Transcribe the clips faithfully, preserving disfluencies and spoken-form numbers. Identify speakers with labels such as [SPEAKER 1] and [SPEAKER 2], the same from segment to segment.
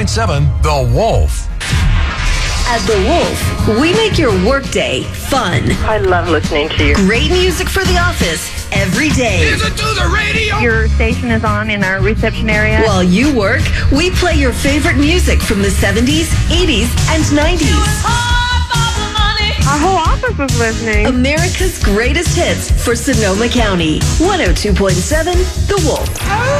[SPEAKER 1] point seven The Wolf.
[SPEAKER 2] At The Wolf, we make your workday fun.
[SPEAKER 3] I love listening to you.
[SPEAKER 2] Great music for the office every day.
[SPEAKER 1] Listen to the radio.
[SPEAKER 3] Your station is on in our reception area.
[SPEAKER 2] While you work, we play your favorite music from the seventies, eighties, and nineties.
[SPEAKER 3] Our whole office is listening.
[SPEAKER 2] America's greatest hits for Sonoma County. one oh two point seven The Wolf.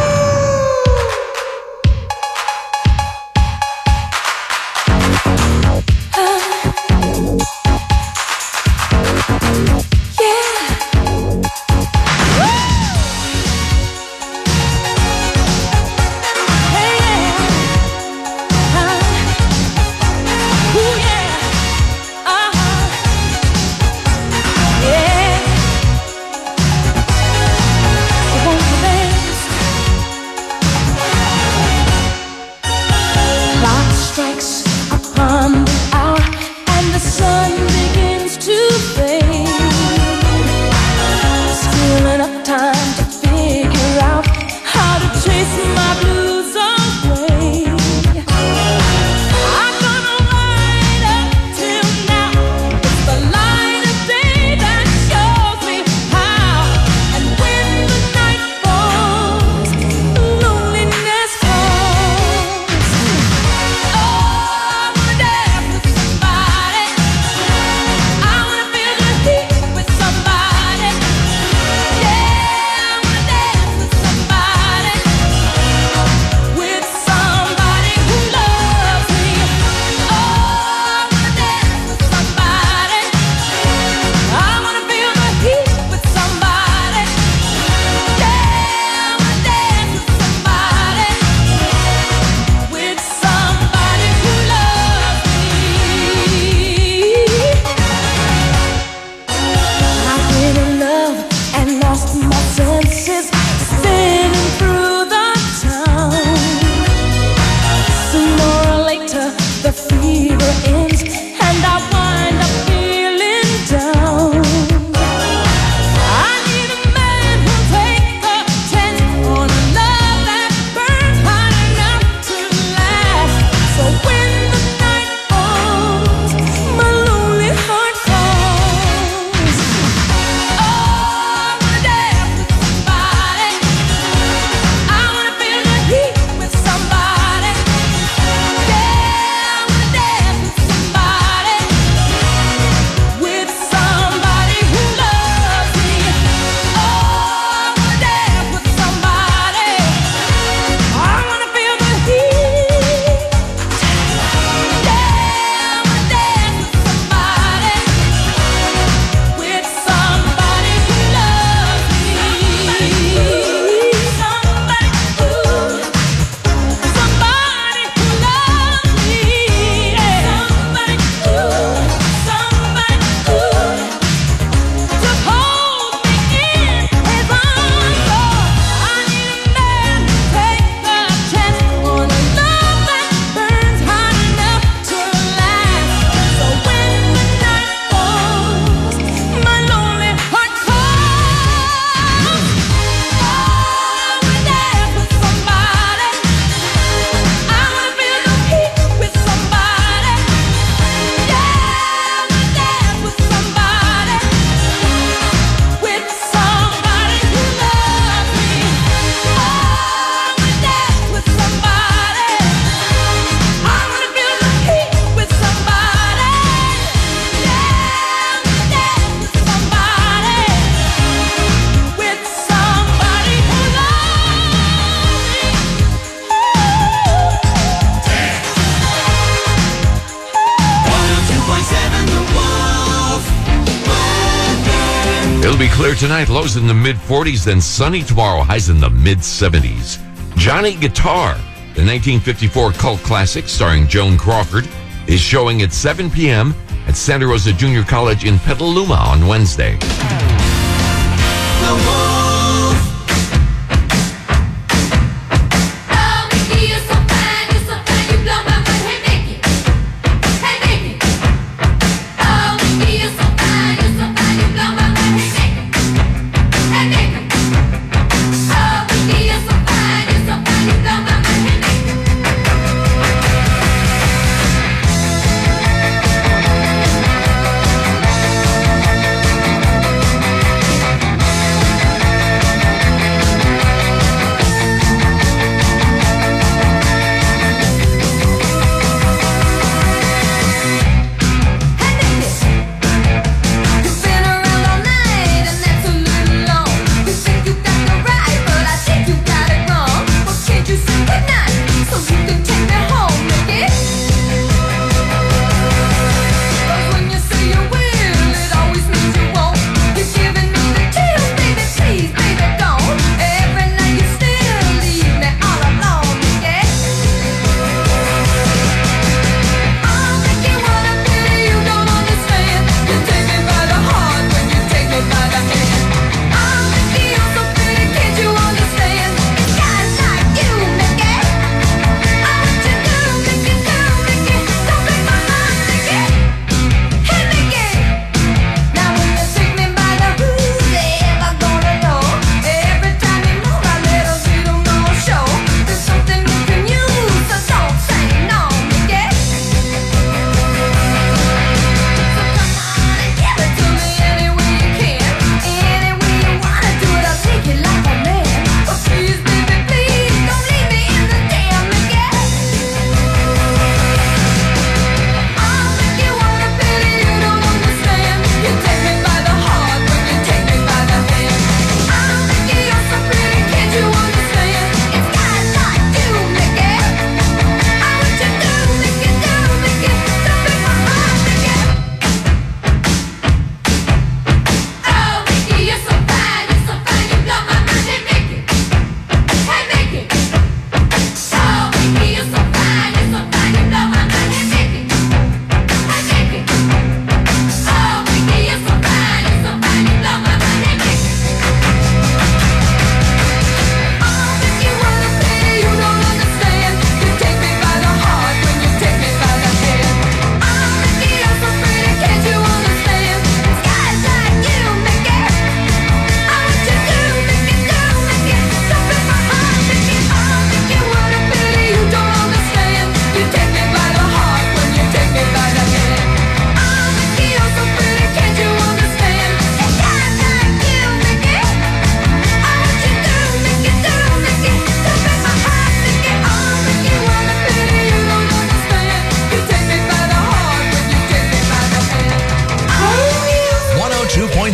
[SPEAKER 4] It'll be clear tonight, lows in the mid forties, then sunny tomorrow, highs in the mid seventies. Johnny Guitar, the nineteen fifty-four cult classic starring Joan Crawford, is showing at seven p.m. at Santa Rosa Junior College in Petaluma on Wednesday.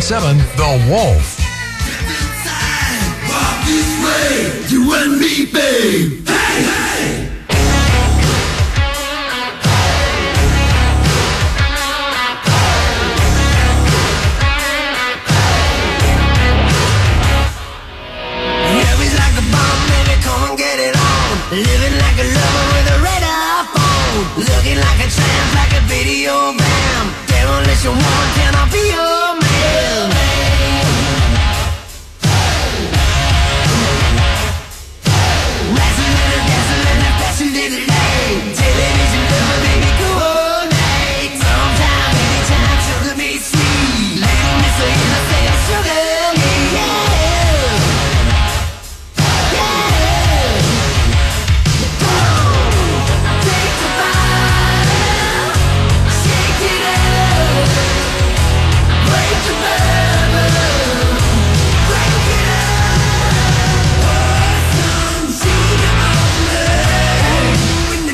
[SPEAKER 1] seven, The Wolf.
[SPEAKER 5] You and me, babe. Hey, hey. Yeah, he's like a bomb, baby, come and get it on. Living like a lover with a radar phone. Looking like a tramp, like a video bam. Demolition woman, can I be your man? Television lover, baby, coordinate. Sometime, anytime, sugar me sweet. Little miss her in the face, sugar me, yeah. Yeah. Come on, take the bottle, shake it up, break the bubble, break it up. Pour some sugar on me.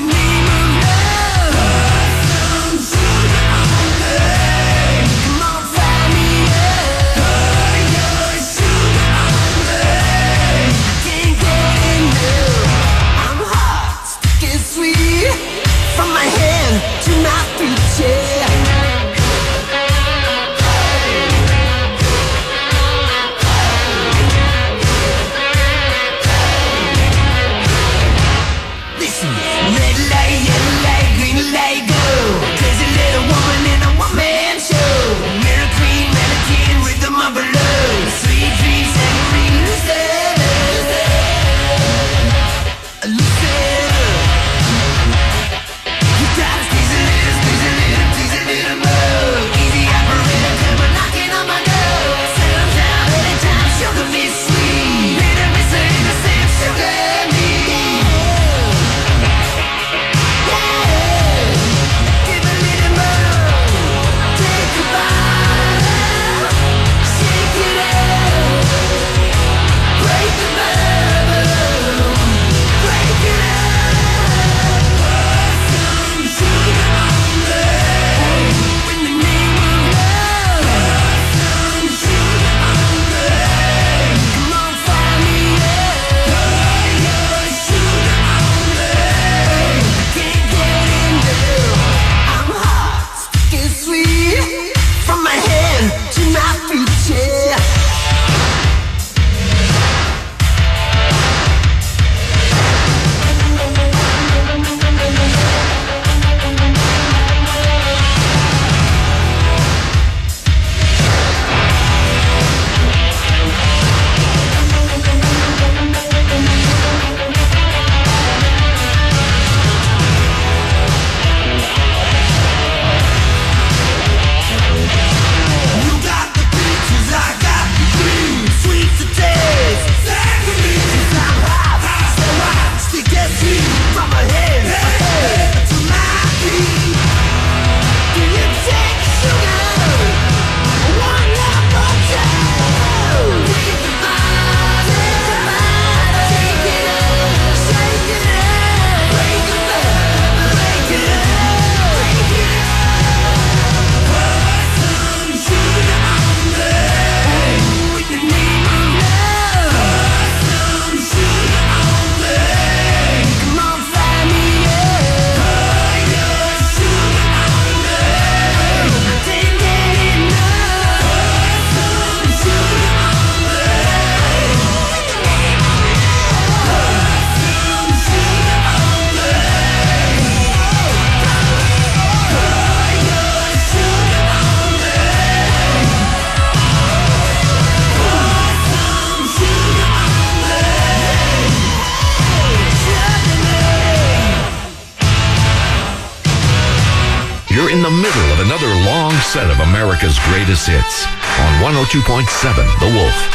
[SPEAKER 4] You're in the middle of another long set of America's greatest hits on one oh two point seven The Wolf.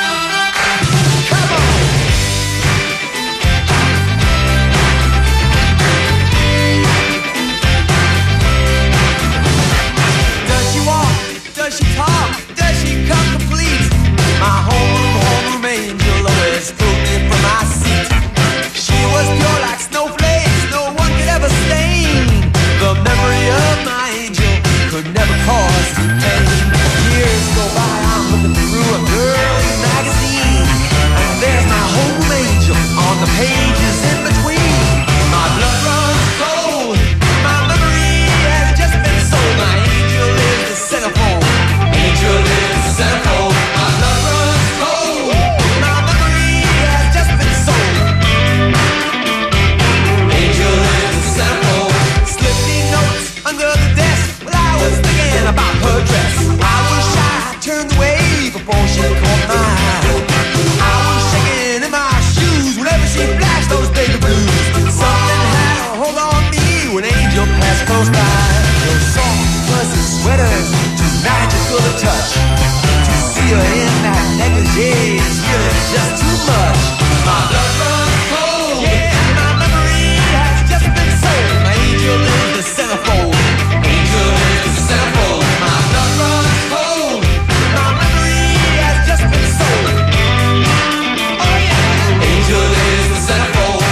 [SPEAKER 6] Does she walk? Does she talk? Does she come complete? My homeroom, homeroom angel always pulled me from my seat. She was pure like snowflakes, no one could ever stain. The memory of my angel could never cause pain. Years go by. goes by. Those soft, fuzzy sweaters, too magical to touch. To see her in that negligee is really just too much. My blood runs cold. Yeah, my memory has just been sold. My angel is the centerfold. Angel is the centerfold. My blood runs cold. My memory has just been sold. Oh yeah, angel is the centerfold.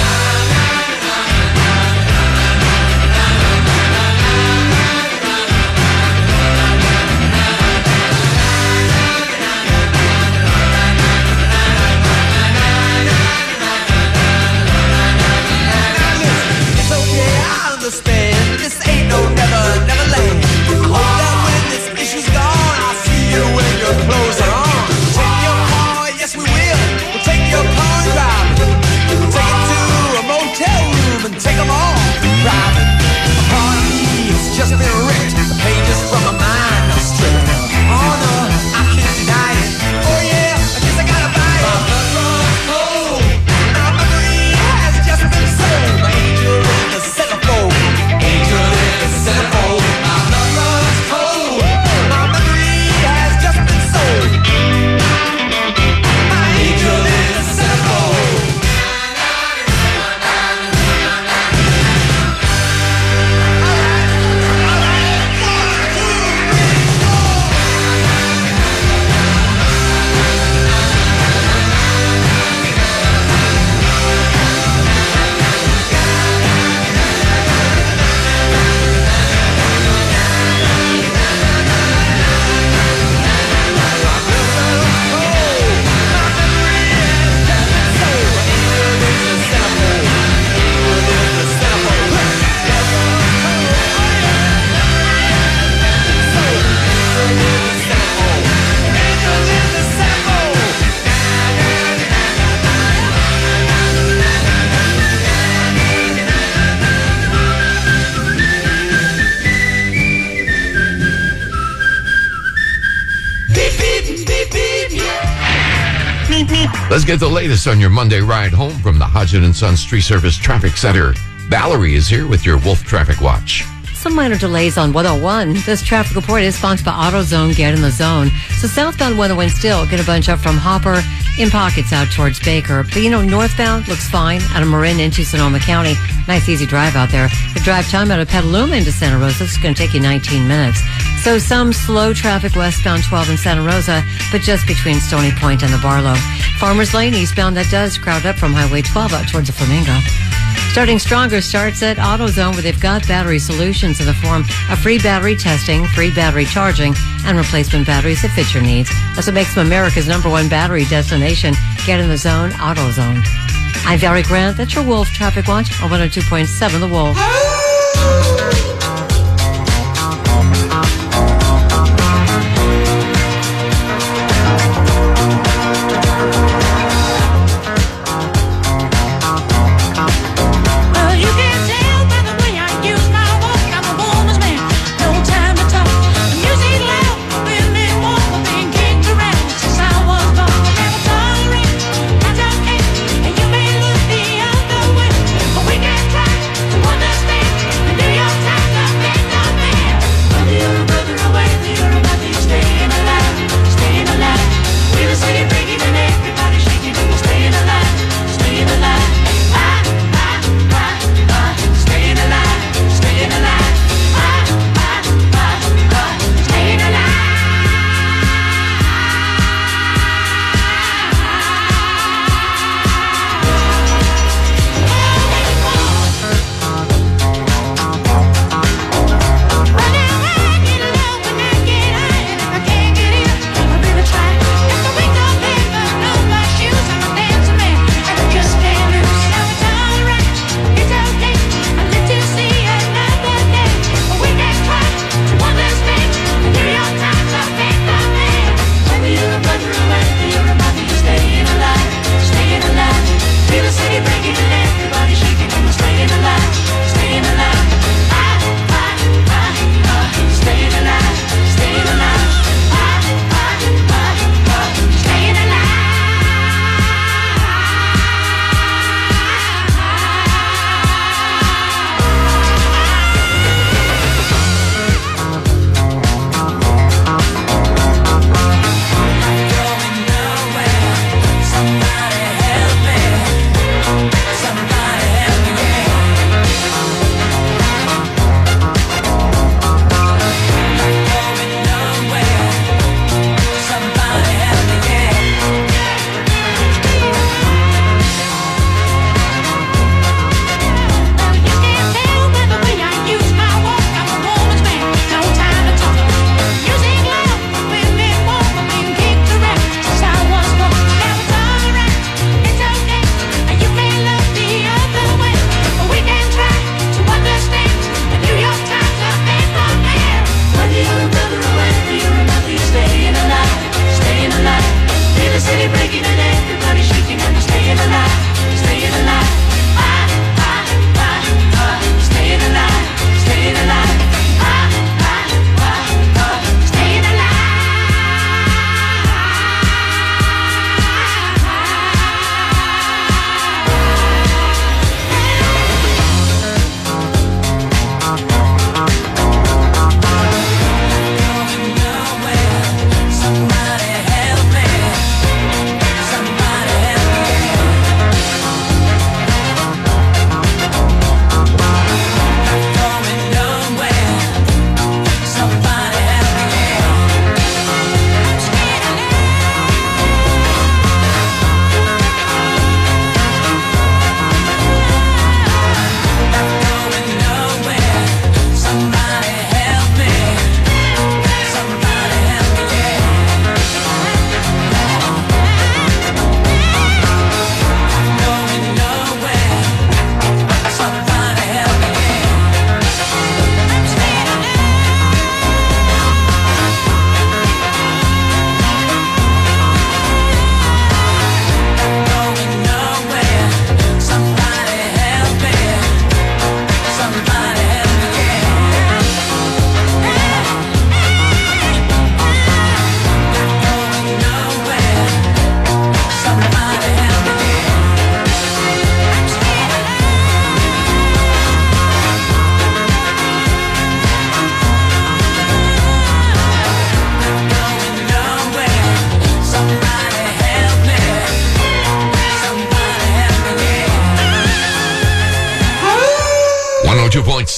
[SPEAKER 6] Understand, this ain't no never, never land. I hope that when this issue's gone, I'll see you when your clothes are on. Take your car, yes we will. We'll take your car and drive it. We'll take it to a motel room and take them all private. A party has just been ripped. The pages from my mind are stripped. Oh no, I can't deny it. Oh yeah, I guess I gotta buy it. My blood runs cold. My memory has just been sold. My angel is the centerfold. Angel is the centerfold. My blood runs cold. My memory has just been sold. My angel is the centerfold.
[SPEAKER 4] Let's get the latest on your Monday ride home from the Hodgson and Sons Tree Service Traffic Center. Valerie is here with your Wolf Traffic Watch.
[SPEAKER 7] Some minor delays on one oh one. This traffic report is sponsored by AutoZone. Get in the zone. So southbound one oh one still get a bunch up from Hopper in pockets out towards Baker. But you know, northbound looks fine out of Marin into Sonoma County. Nice easy drive out there. The drive time out of Petaluma into Santa Rosa is going to take you nineteen minutes. So some slow traffic westbound twelve in Santa Rosa, but just between Stony Point and the Barlow. Farmers Lane eastbound, that does crowd up from Highway twelve out towards the Flamingo. Starting stronger starts at AutoZone, where they've got battery solutions in the form of free battery testing, free battery charging, and replacement batteries that fit your needs. That's what makes them America's number one battery destination. Get in the zone, AutoZone. I'm Valerie Grant. That's your Wolf Traffic Watch on one oh two point seven The Wolf.
[SPEAKER 8] Understand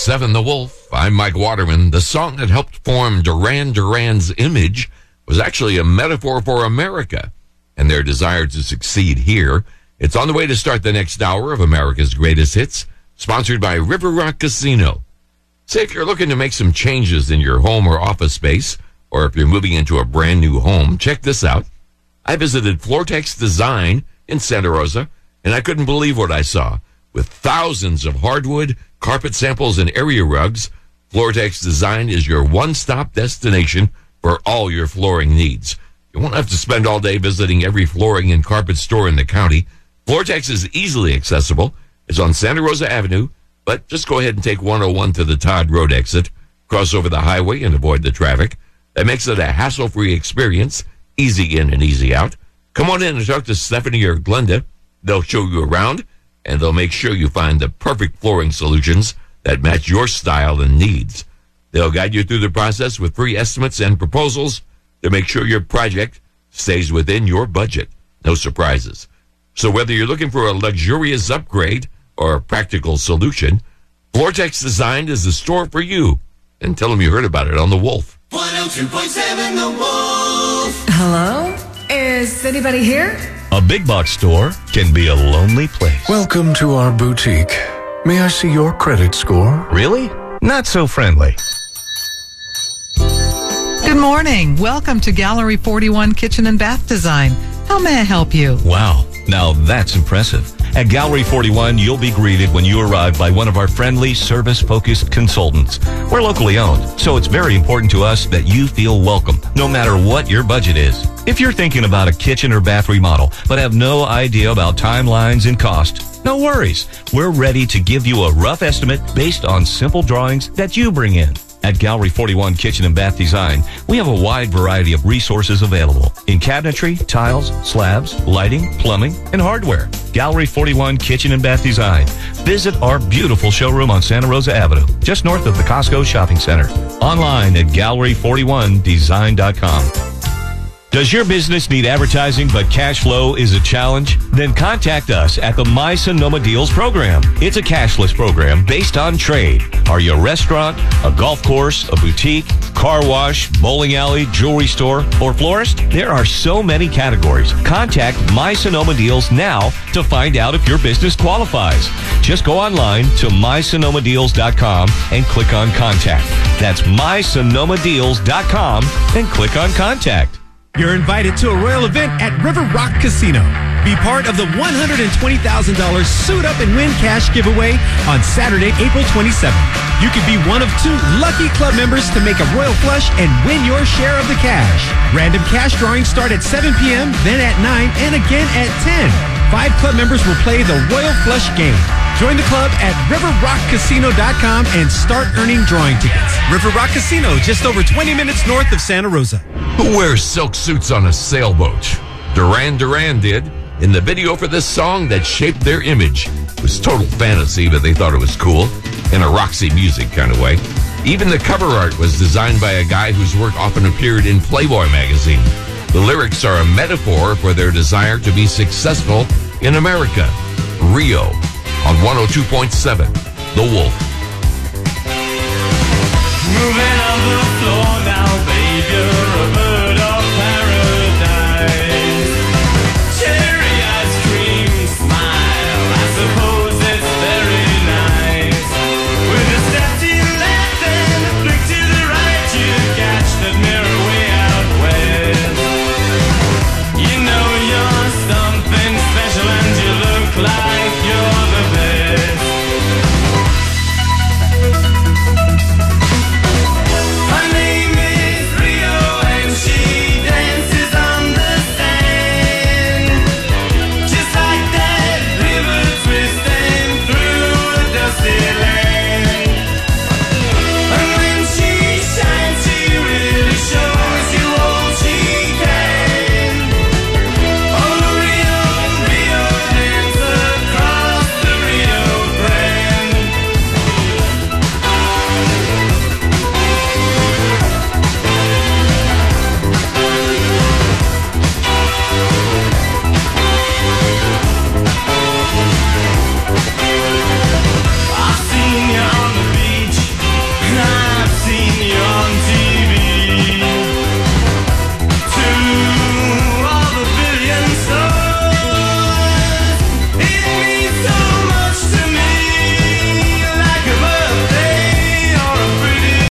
[SPEAKER 4] seven The Wolf. I'm Mike Waterman. The song that helped form Duran Duran's image was actually a metaphor for America and their desire to succeed here. It's on the way to start the next hour of America's Greatest Hits, sponsored by River Rock Casino. Say if you're looking to make some changes in your home or office space, or if you're moving into a brand new home, check this out. I visited Floortex Design in Santa Rosa, and I couldn't believe what I saw. With thousands of hardwood, carpet samples, and area rugs, Floortex Design is your one-stop destination for all your flooring needs. You won't have to spend all day visiting every flooring and carpet store in the county. Floortex is easily accessible. It's on Santa Rosa Avenue, but just go ahead and take one oh one to the Todd Road exit, cross over the highway, and avoid the traffic. That makes it a hassle-free experience, easy in and easy out. Come on in and talk to Stephanie or Glenda. They'll show you around, and they'll make sure you find the perfect flooring solutions that match your style and needs. They'll guide you through the process with free estimates and proposals to make sure your project stays within your budget. No surprises. So whether you're looking for a luxurious upgrade or a practical solution, Floortex Design is the store for you. And tell them you heard about it on The Wolf.
[SPEAKER 5] one oh two point seven The Wolf.
[SPEAKER 8] Hello? Is anybody here?
[SPEAKER 9] A big box store can be a lonely place.
[SPEAKER 1] Welcome to our boutique. May I see your credit score?
[SPEAKER 9] Really? Not so friendly.
[SPEAKER 10] Good morning. Welcome to Gallery forty-one Kitchen and Bath Design. How may I help you?
[SPEAKER 9] Wow, now that's impressive. At Gallery forty-one, you'll be greeted when you arrive by one of our friendly, service-focused consultants. We're locally owned, so it's very important to us that you feel welcome, no matter what your budget is. If you're thinking about a kitchen or bath remodel, but have no idea about timelines and cost, no worries. We're ready to give you a rough estimate based on simple drawings that you bring in. At Gallery forty-one Kitchen and Bath Design, we have a wide variety of resources available in cabinetry, tiles, slabs, lighting, plumbing, and hardware. Gallery forty-one Kitchen and Bath Design. Visit our beautiful showroom on Santa Rosa Avenue, just north of the Costco Shopping Center. Online at gallery forty-one design dot com. Does your business need advertising but cash flow is a challenge? Then contact us at the My Sonoma Deals program. It's a cashless program based on trade. Are you a restaurant, a golf course, a boutique, car wash, bowling alley, jewelry store, or florist? There are so many categories. Contact My Sonoma Deals now to find out if your business qualifies. Just go online to my sonoma deals dot com and click on contact. That's my sonoma deals dot com and click on contact.
[SPEAKER 11] You're invited to a royal event at River Rock Casino. Be part of the one hundred twenty thousand dollars Suit Up and Win cash giveaway on Saturday, April twenty-seventh. You could be one of two lucky club members to make a royal flush and win your share of the cash. Random cash drawings start at seven p.m., then at nine, and again at ten. Five club members will play the Royal Flush game. Join the club at river rock casino dot com and start earning drawing tickets. River Rock Casino, just over twenty minutes north of Santa Rosa.
[SPEAKER 4] Who wears silk suits on a sailboat? Duran Duran did in the video for this song that shaped their image. It was total fantasy, but they thought it was cool in a Roxy Music kind of way. Even the cover art was designed by a guy whose work often appeared in Playboy magazine. The lyrics are a metaphor for their desire to be successful in America. Rio on one oh two point seven, The Wolf.